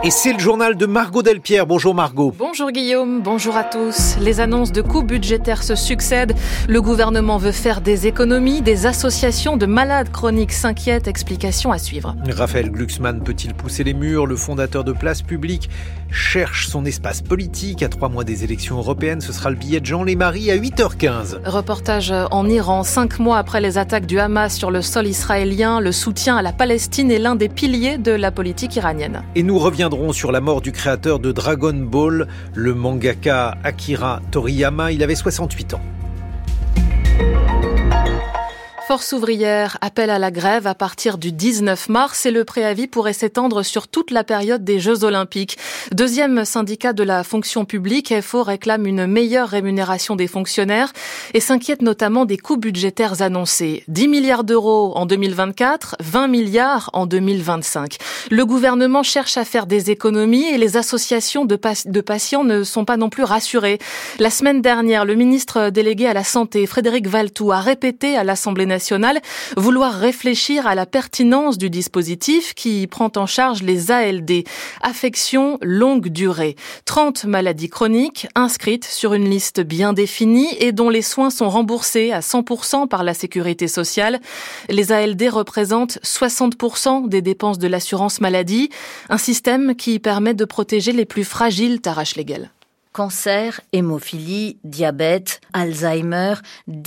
Et c'est le journal de Margot Delpierre. Bonjour Margot. Bonjour Guillaume, bonjour à tous. Les annonces de coupes budgétaires se succèdent. Le gouvernement veut faire des économies. Des associations de malades chroniques s'inquiètent. Explication à suivre. Raphaël Glucksmann peut-il pousser les murs ? Le fondateur de Place Publique cherche son espace politique. À 3 mois des élections européennes, ce sera le billet de Jean Lémarie à 8h15. Reportage en Iran. 5 mois après les attaques du Hamas sur le sol israélien, le soutien à la Palestine est l'un des piliers de la politique iranienne. Et nous reviendrons sur la mort du créateur de Dragon Ball, le mangaka Akira Toriyama. Il avait 68 ans. Force ouvrière appelle à la grève à partir du 19 mars et le préavis pourrait s'étendre sur toute la période des Jeux Olympiques. Deuxième syndicat de la fonction publique, FO réclame une meilleure rémunération des fonctionnaires et s'inquiète notamment des coûts budgétaires annoncés. 10 milliards d'euros en 2024, 20 milliards en 2025. Le gouvernement cherche à faire des économies et les associations de patients ne sont pas non plus rassurées. La semaine dernière, le ministre délégué à la Santé, Frédéric Valletoux, a répété à l'Assemblée nationale vouloir réfléchir à la pertinence du dispositif qui prend en charge les ALD, affections longue durée. 30 maladies chroniques inscrites sur une liste bien définie et dont les soins sont remboursés à 100% par la sécurité sociale. Les ALD représentent 60% des dépenses de l'assurance maladie, un système qui permet de protéger les plus fragiles, Tara Schlegel. Cancer, hémophilie, diabète, Alzheimer,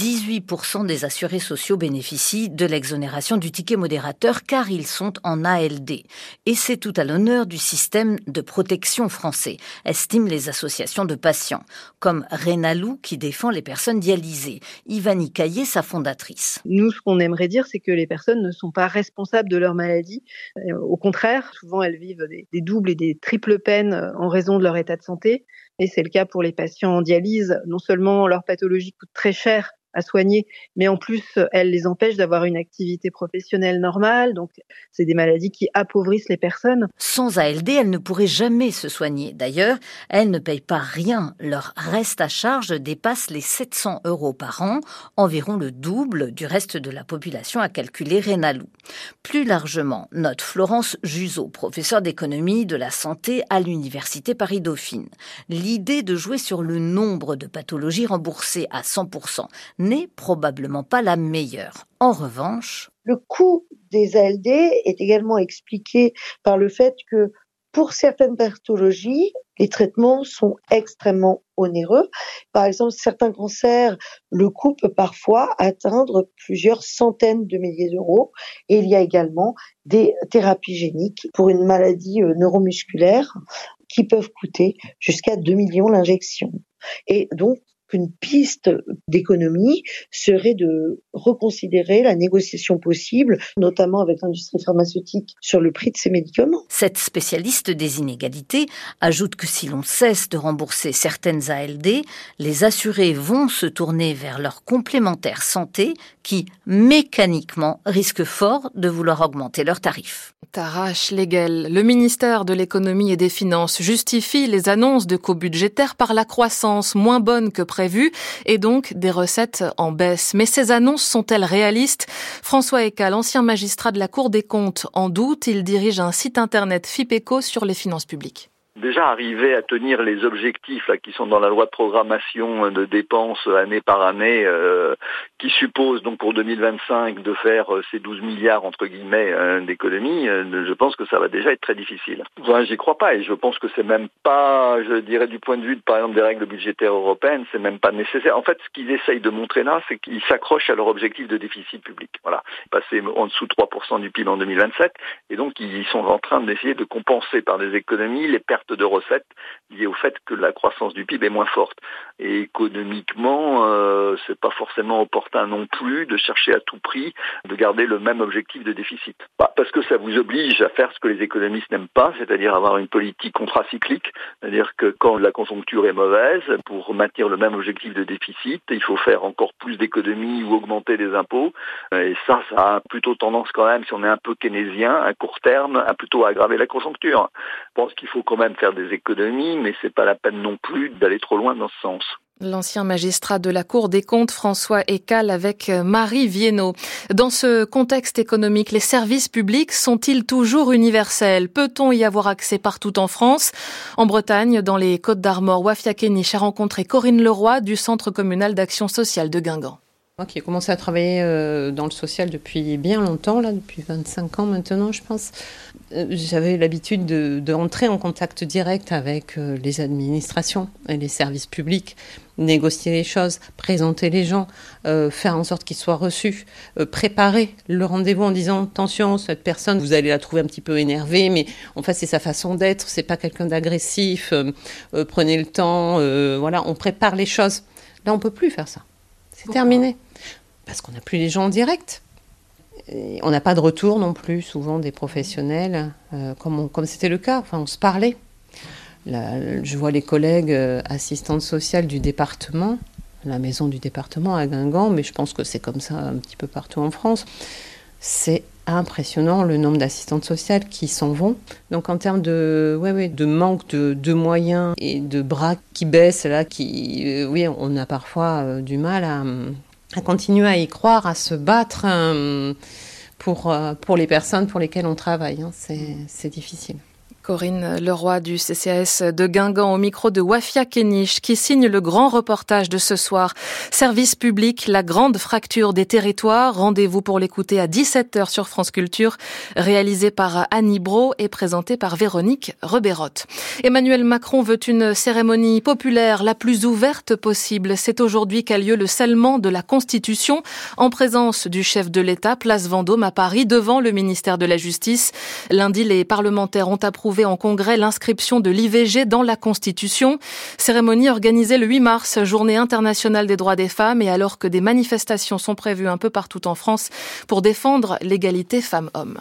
18% des assurés sociaux bénéficient de l'exonération du ticket modérateur car ils sont en ALD. Et c'est tout à l'honneur du système de protection français, estiment les associations de patients, comme Rénalou qui défend les personnes dialysées. Ivani Caillé, sa fondatrice. Nous, ce qu'on aimerait dire, c'est que les personnes ne sont pas responsables de leur maladie. Au contraire, souvent elles vivent des doubles et des triples peines en raison de leur état de santé. Et c'est le cas pour les patients en dialyse. Non seulement leur pathologie coûte très cher à soigner, mais en plus, elle les empêche d'avoir une activité professionnelle normale. Donc, c'est des maladies qui appauvrissent les personnes. Sans ALD, elles ne pourraient jamais se soigner. D'ailleurs, elles ne payent pas rien. Leur reste à charge dépasse les 700 € par an, environ le double du reste de la population, a calculé Rénalou. Plus largement, note Florence Juseau, professeure d'économie de la santé à l'université Paris-Dauphine. L'idée de jouer sur le nombre de pathologies remboursées à 100% n'est probablement pas la meilleure. En revanche, le coût des ALD est également expliqué par le fait que pour certaines pathologies, les traitements sont extrêmement onéreux. Par exemple, certains cancers, le coût peut parfois atteindre plusieurs centaines de milliers d'euros. Et il y a également des thérapies géniques pour une maladie neuromusculaire qui peuvent coûter jusqu'à 2 millions l'injection. Et donc, qu'une piste d'économie serait de reconsidérer la négociation possible, notamment avec l'industrie pharmaceutique, sur le prix de ces médicaments. Cette spécialiste des inégalités ajoute que si l'on cesse de rembourser certaines ALD, les assurés vont se tourner vers leurs complémentaires santé qui, mécaniquement, risquent fort de vouloir augmenter leurs tarifs. Tara Schlegel, le ministère de l'économie et des finances justifie les annonces de coupes budgétaires par la croissance moins bonne que prévue et donc des recettes en baisse. Mais ces annonces sont-elles réalistes ? François Eka, l'ancien magistrat de la Cour des comptes, en doute. Il dirige un site internet FIPECO sur les finances publiques. Déjà arriver à tenir les objectifs là qui sont dans la loi de programmation de dépenses année par année, qui suppose donc pour 2025 de faire ces 12 milliards entre guillemets d'économies, je pense que ça va déjà être très difficile. Enfin, j'y crois pas et je pense que c'est même pas, je dirais du point de vue par exemple des règles budgétaires européennes, c'est même pas nécessaire. En fait, ce qu'ils essayent de montrer là, c'est qu'ils s'accrochent à leur objectif de déficit public. Voilà, passer en dessous de 3% du PIB en 2027 et donc ils sont en train d'essayer de compenser par des économies les pertes de recettes liées au fait que la croissance du PIB est moins forte. Et économiquement, c'est pas forcément opportun non plus de chercher à tout prix de garder le même objectif de déficit. Parce que ça vous oblige à faire ce que les économistes n'aiment pas, c'est-à-dire avoir une politique contracyclique, c'est-à-dire que quand la conjoncture est mauvaise, pour maintenir le même objectif de déficit, il faut faire encore plus d'économies ou augmenter des impôts. Et ça a plutôt tendance quand même, si on est un peu keynésien, à court terme, à plutôt aggraver la conjoncture. Je pense qu'il faut quand même faire des économies, mais c'est pas la peine non plus d'aller trop loin dans ce sens. L'ancien magistrat de la Cour des comptes, François Écal, avec Marie Viennot. Dans ce contexte économique, les services publics sont-ils toujours universels ? Peut-on y avoir accès partout en France ? En Bretagne, dans les Côtes-d'Armor, Wafia Kéniche a rencontré Corinne Leroy du Centre communal d'action sociale de Guingamp. Moi qui ai commencé à travailler dans le social depuis bien longtemps, là, depuis 25 ans maintenant, je pense, j'avais l'habitude de rentrer en contact direct avec les administrations et les services publics, négocier les choses, présenter les gens, faire en sorte qu'ils soient reçus, préparer le rendez-vous en disant « Attention, cette personne, vous allez la trouver un petit peu énervée, mais en fait c'est sa façon d'être, c'est pas quelqu'un d'agressif, prenez le temps, voilà, on prépare les choses. » Là, on peut plus faire ça. C'est terminé. Parce qu'on n'a plus les gens en direct. Et on n'a pas de retour non plus, souvent, des professionnels, comme c'était le cas. Enfin, on se parlait. Là, je vois les collègues assistantes sociales du département, la maison du département à Guingamp, mais je pense que c'est comme ça un petit peu partout en France. C'est impressionnant le nombre d'assistantes sociales qui s'en vont. Donc en termes de manque de moyens et de bras qui baissent, là, on a parfois du mal à continuer à y croire, à se battre pour les personnes pour lesquelles on travaille. C'est difficile. Corinne Leroy du CCAS de Guingamp au micro de Wafia Kéniche qui signe le grand reportage de ce soir. Service public, la grande fracture des territoires. Rendez-vous pour l'écouter à 17h sur France Culture, réalisé par Annie Brault et présenté par Véronique Rebérotte. Emmanuel Macron veut une cérémonie populaire la plus ouverte possible. C'est aujourd'hui qu'a lieu le scellement de la Constitution en présence du chef de l'État, place Vendôme à Paris, devant le ministère de la Justice. Lundi, les parlementaires ont approuvé en congrès l'inscription de l'IVG dans la Constitution. Cérémonie organisée le 8 mars, journée internationale des droits des femmes, et alors que des manifestations sont prévues un peu partout en France pour défendre l'égalité femmes-hommes.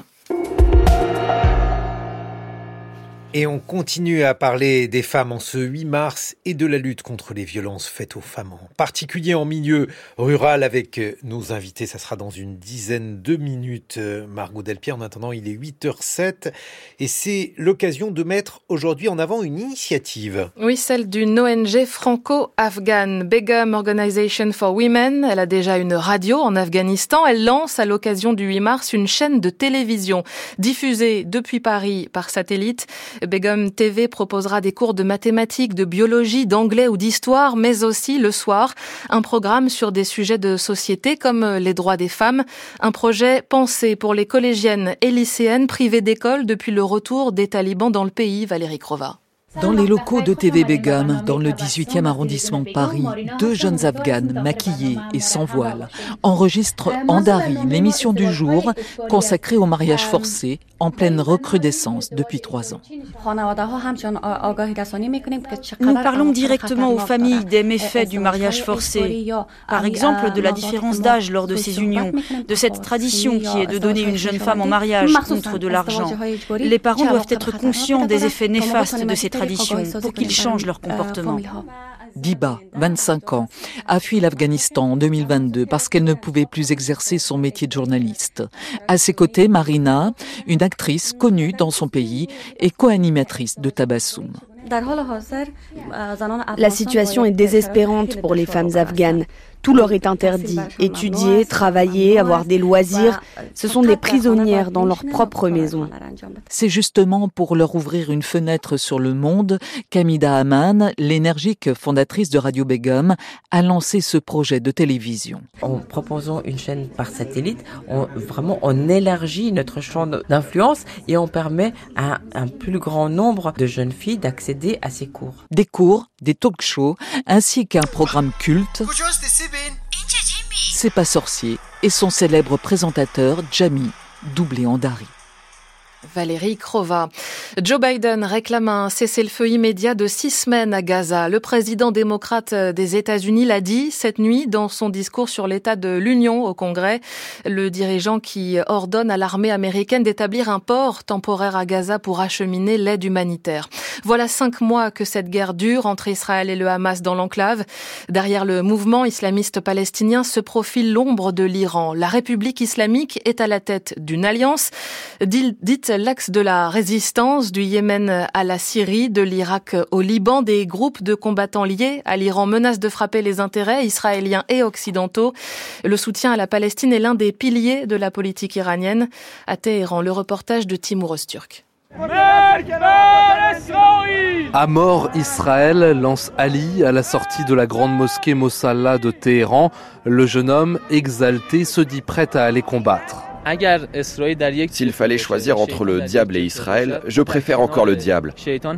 Et on continue à parler des femmes en ce 8 mars et de la lutte contre les violences faites aux femmes, en particulier en milieu rural avec nos invités. Ça sera dans une dizaine de minutes. Margot Delpierre, en attendant, il est 8h07 et c'est l'occasion de mettre aujourd'hui en avant une initiative. Oui, celle d'une ONG franco-afghane, Begum Organization for Women. Elle a déjà une radio en Afghanistan. Elle lance à l'occasion du 8 mars une chaîne de télévision diffusée depuis Paris par satellite. Begum TV proposera des cours de mathématiques, de biologie, d'anglais ou d'histoire, mais aussi le soir, un programme sur des sujets de société comme les droits des femmes. Un projet pensé pour les collégiennes et lycéennes privées d'école depuis le retour des talibans dans le pays. Valérie Crova. Dans les locaux de TV Begum, dans le 18e arrondissement de Paris, 2 jeunes Afghanes maquillées et sans voile enregistrent Andari, l'émission du jour consacrée au mariage forcé en pleine recrudescence depuis 3 ans. Nous parlons directement aux familles des méfaits du mariage forcé. Par exemple, de la différence d'âge lors de ces unions, de cette tradition qui est de donner une jeune femme en mariage contre de l'argent. Les parents doivent être conscients des effets néfastes de ces traditions pour qu'ils changent leur comportement. Biba, 25 ans, a fui l'Afghanistan en 2022 parce qu'elle ne pouvait plus exercer son métier de journaliste. À ses côtés, Marina, une actrice connue dans son pays et co-animatrice de Tabassoum. La situation est désespérante pour les femmes afghanes. Tout leur est interdit. Étudier, travailler, avoir des loisirs, ce sont des prisonnières dans leur propre maison. C'est justement pour leur ouvrir une fenêtre sur le monde qu'Hamida Aman, l'énergique fondatrice de Radio Begum, a lancé ce projet de télévision. En proposant une chaîne par satellite, on élargit notre champ d'influence et on permet à un plus grand nombre de jeunes filles d'accéder à ces cours. Des cours, des talk-shows, ainsi qu'un programme culte. C'est pas sorcier et son célèbre présentateur Jami, doublé Andari. Valérie Crova. Joe Biden réclame un cessez-le-feu immédiat de 6 semaines à Gaza. Le président démocrate des États-Unis l'a dit cette nuit dans son discours sur l'état de l'Union au Congrès. Le dirigeant qui ordonne à l'armée américaine d'établir un port temporaire à Gaza pour acheminer l'aide humanitaire. Voilà 5 mois que cette guerre dure entre Israël et le Hamas dans l'enclave. Derrière le mouvement islamiste palestinien se profile l'ombre de l'Iran. La République islamique est à la tête d'une alliance dite Ensuite, l'axe de la résistance du Yémen à la Syrie, de l'Irak au Liban, des groupes de combattants liés à l'Iran menacent de frapper les intérêts israéliens et occidentaux. Le soutien à la Palestine est l'un des piliers de la politique iranienne. À Téhéran, le reportage de Timur Öztürk. À mort Israël, lance Ali à la sortie de la grande mosquée Mosalla de Téhéran. Le jeune homme, exalté, se dit prêt à aller combattre. S'il fallait choisir entre le diable et Israël, je préfère encore le diable. Si on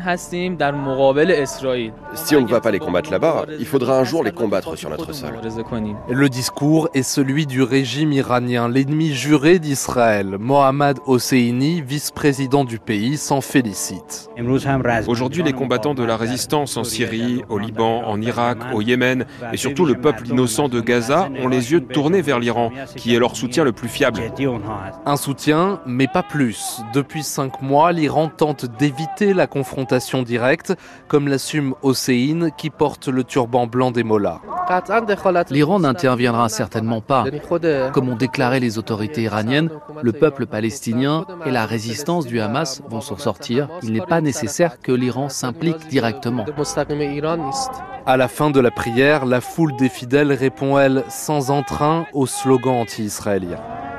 ne va pas les combattre là-bas, il faudra un jour les combattre sur notre sol. Le discours est celui du régime iranien, l'ennemi juré d'Israël. Mohammad Hosseini, vice-président du pays, s'en félicite. Aujourd'hui, les combattants de la résistance en Syrie, au Liban, en Irak, au Yémen et surtout le peuple innocent de Gaza ont les yeux tournés vers l'Iran, qui est leur soutien le plus fiable. Un soutien, mais pas plus. Depuis 5 mois, l'Iran tente d'éviter la confrontation directe, comme l'assume Hossein, qui porte le turban blanc des mollahs. L'Iran n'interviendra certainement pas. Comme ont déclaré les autorités iraniennes, le peuple palestinien et la résistance du Hamas vont s'en sortir. Il n'est pas nécessaire que l'Iran s'implique directement. À la fin de la prière, la foule des fidèles répond, elle, sans entrain au slogan anti-israélien.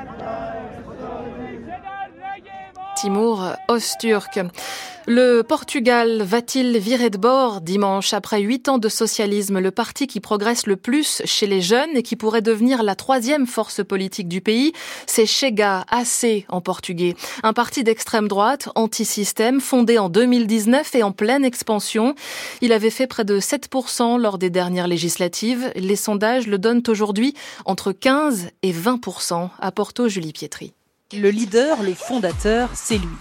Timur Öztürk. Le Portugal va-t-il virer de bord dimanche? Après 8 ans de socialisme, le parti qui progresse le plus chez les jeunes et qui pourrait devenir la 3e force politique du pays, c'est Chega, AC en portugais. Un parti d'extrême droite, anti-système, fondé en 2019 et en pleine expansion. Il avait fait près de 7% lors des dernières législatives. Les sondages le donnent aujourd'hui entre 15 et 20%. À Porto, Julie Pietri. Le leader, le fondateur, c'est lui.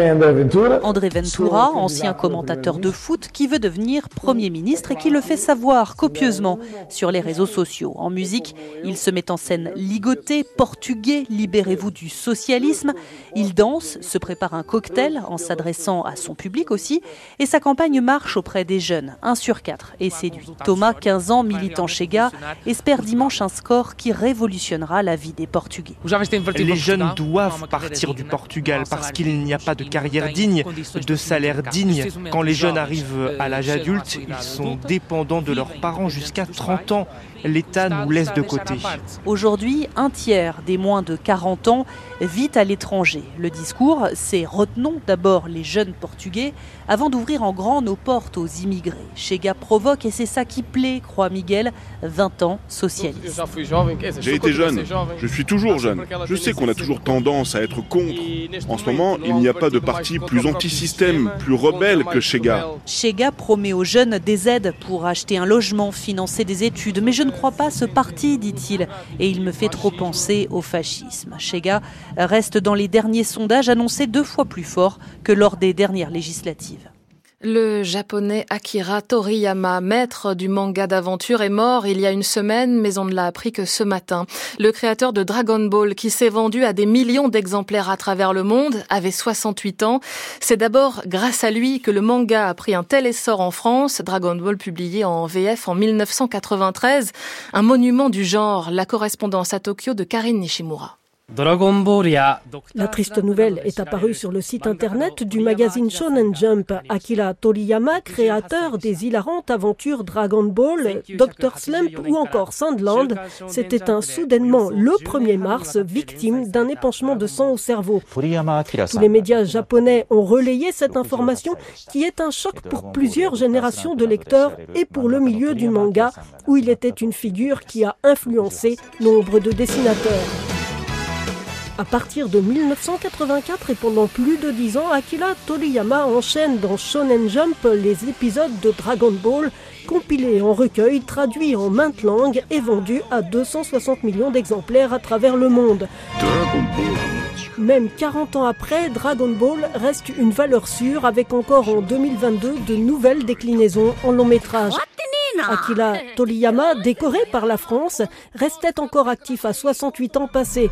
André Ventura, ancien commentateur de foot qui veut devenir Premier ministre et qui le fait savoir copieusement sur les réseaux sociaux. En musique, il se met en scène ligoté, portugais, libérez-vous du socialisme. Il danse, se prépare un cocktail en s'adressant à son public aussi. Et sa campagne marche auprès des jeunes. 1 sur 4 est séduit. Thomas, 15 ans, militant Chega, espère dimanche un score qui révolutionnera la vie des Portugais. Les jeunes doivent partir du Portugal parce qu'il n'y a pas de carrière digne, de salaire digne. Quand les jeunes arrivent à l'âge adulte, ils sont dépendants de leurs parents jusqu'à 30 ans. L'État nous laisse de côté. Aujourd'hui, 1/3 des moins de 40 ans vit à l'étranger. Le discours, c'est retenons d'abord les jeunes portugais avant d'ouvrir en grand nos portes aux immigrés. Chega provoque et c'est ça qui plaît, croit Miguel, 20 ans socialiste. J'ai été jeune, je suis toujours jeune. Je sais qu'on a toujours tendance à être contre. En ce moment, il n'y a pas de parti plus anti-système, plus rebelle que Chega. Chega promet aux jeunes des aides pour acheter un logement, financer des études, mais je ne crois pas ce parti, dit-il, et il me fait trop penser au fascisme. Chega reste dans les derniers sondages annoncés 2 fois plus fort que lors des dernières législatives. Le japonais Akira Toriyama, maître du manga d'aventure, est mort il y a une semaine, mais on ne l'a appris que ce matin. Le créateur de Dragon Ball, qui s'est vendu à des millions d'exemplaires à travers le monde, avait 68 ans. C'est d'abord grâce à lui que le manga a pris un tel essor en France. Dragon Ball publié en VF en 1993. Un monument du genre, la correspondance à Tokyo de Karine Nishimura. La triste nouvelle est apparue sur le site internet du magazine Shonen Jump. Akira Toriyama, créateur des hilarantes aventures Dragon Ball, Dr. Slump ou encore Sandland, s'est éteint soudainement le 1er mars, victime d'un épanchement de sang au cerveau. Tous les médias japonais ont relayé cette information qui est un choc pour plusieurs générations de lecteurs et pour le milieu du manga, où il était une figure qui a influencé nombre de dessinateurs. À partir de 1984 et pendant plus de 10 ans, Akira Toriyama enchaîne dans Shonen Jump les épisodes de Dragon Ball, compilés en recueil, traduits en maintes langues et vendus à 260 millions d'exemplaires à travers le monde. Même 40 ans après, Dragon Ball reste une valeur sûre avec encore en 2022 de nouvelles déclinaisons en long métrage. Akira Toriyama, décoré par la France, restait encore actif à 68 ans passés.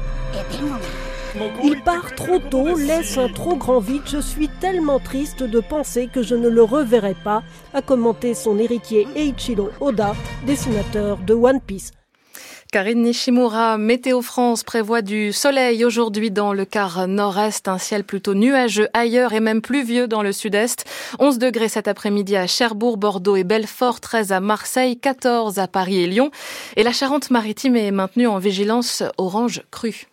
Il part trop tôt, laisse un trop grand vide. Je suis tellement triste de penser que je ne le reverrai pas, a commenté son héritier Eiichiro Oda, dessinateur de One Piece. Karine Nishimura, Météo France prévoit du soleil aujourd'hui dans le quart nord-est, un ciel plutôt nuageux ailleurs et même pluvieux dans le sud-est. 11 degrés cet après-midi à Cherbourg, Bordeaux et Belfort, 13 à Marseille, 14 à Paris et Lyon. Et la Charente-Maritime est maintenue en vigilance orange crue.